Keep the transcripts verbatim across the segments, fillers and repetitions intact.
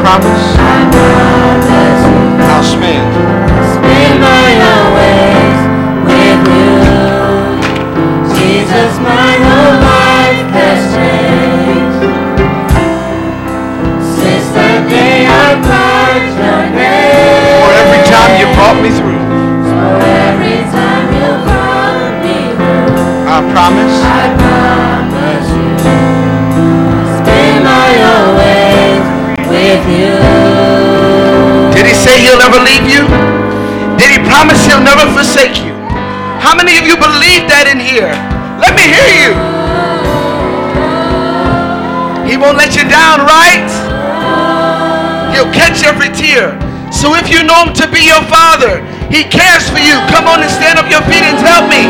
promise. I promise you. I'll spend. Spend my always with you. Jesus, my whole life has changed. Since that day I cried your name. For every time you brought me through. So every time you brought me through. I promise. I promise you. Spend my always with you. Did he say he'll never leave you? Did he promise he'll never forsake you? How many of you believe that in here? Let me hear you. He won't let you down, right? He'll catch every tear. So if you know him to be your father, he cares for you. Come on and stand up your feet and tell me.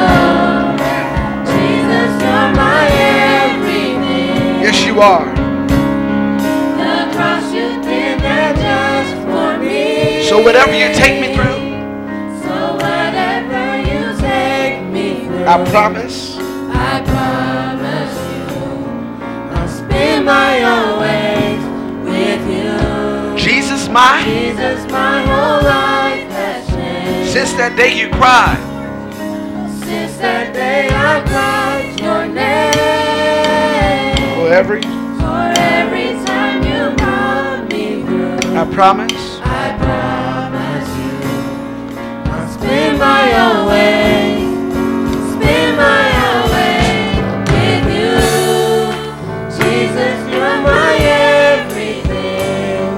Jesus, you're my everything. Yes, you are. The cross you did that just for me. So whatever you take me through, So whatever you take me through, I promise. I promise you, I'll spend my always with you. Jesus, my. Jesus, my whole life has changed. Since that day you cried. Since that day I cried your name. For every. For every time you brought me through, I promise. I promise you, I'll spend my always, spend my always with you. Jesus, you're my everything.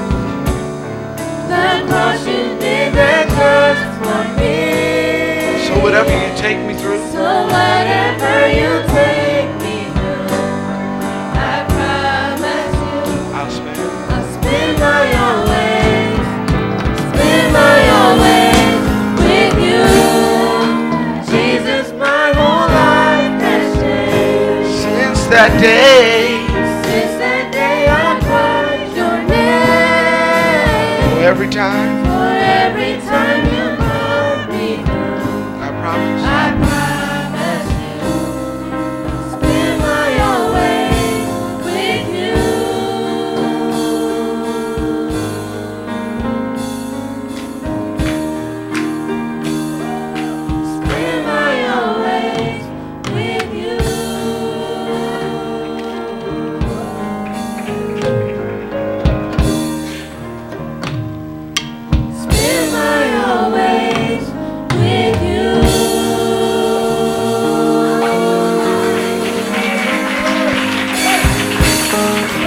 The cross you did that just for me. So whatever you take me through, So whatever you take me through, I promise you, I'll spend. I'll spend my always, spend my always with you. Jesus, my whole life has changed. Since that day. Since that day I cried your name. For every time.